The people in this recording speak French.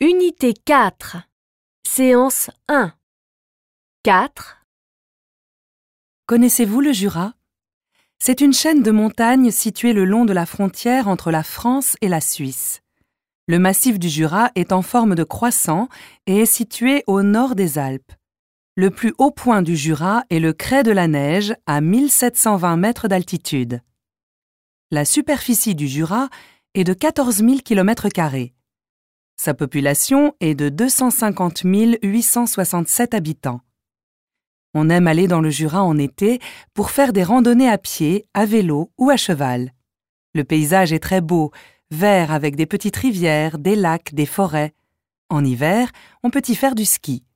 Unité 4. Séance 1. 4. Connaissez-vous le Jura? C'est une chaîne de montagnes située le long de la frontière entre la France et la Suisse. Le massif du Jura est en forme de croissant et est situé au nord des Alpes. Le plus haut point du Jura est le Crêt de la Neige à 1720 mètres d'altitude. La superficie du Jura est de 14 000 km². Sa population est de 250 867 habitants. On aime aller dans le Jura en été pour faire des randonnées à pied, à vélo ou à cheval. Le paysage est très beau, vert avec des petites rivières, des lacs, des forêts. En hiver, on peut y faire du ski.